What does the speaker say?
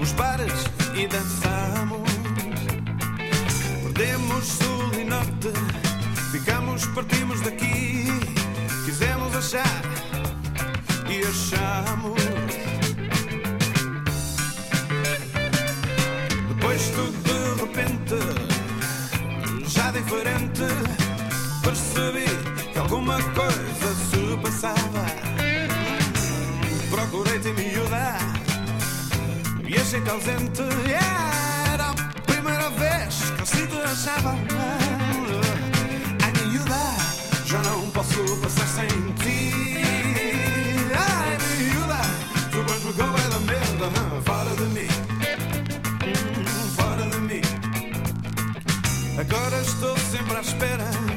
nos bares e dançamos. Perdemos sul e norte, ficamos, partimos daqui. Quisemos achar e achamos. Depois tudo de repente, já diferente, percebi que alguma coisa se passava. Procurei-te miúda e achei-te ausente. Era a primeira vez que assim te achava. Ai miúda, já não posso passar sem ti. Ai miúda, tu vais-me com bem da merda. Fora de mim, fora de mim. Agora estou sempre à espera